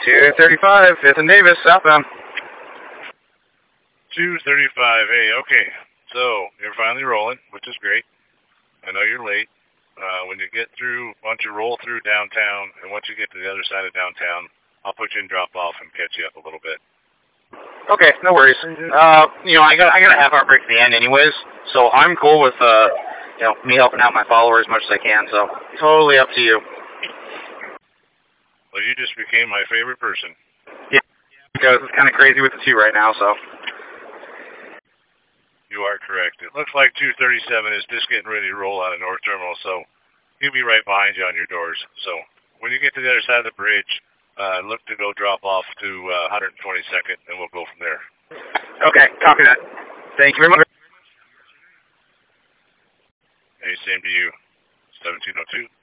235, 5th and Davis, southbound. 235A, okay. So, you're finally rolling, which is great. I know you're late. When you get through, once you roll through downtown, and once you get to the other side of downtown, I'll put you in drop-off and catch you up a little bit. Okay, no worries. I got a half-hour break at the end anyways, so I'm cool with, me helping out my followers as much as I can, so totally up to you. Well, you just became my favorite person. Yeah, because it's kind of crazy with the two right now, so. You are correct. It looks like 237 is just getting ready to roll out of North Terminal, so he'll be right behind you on your doors. So when you get to the other side of the bridge, look to go drop off to 122nd, and we'll go from there. Okay, copy that. Thank you very much. Hey, same to you. 1702.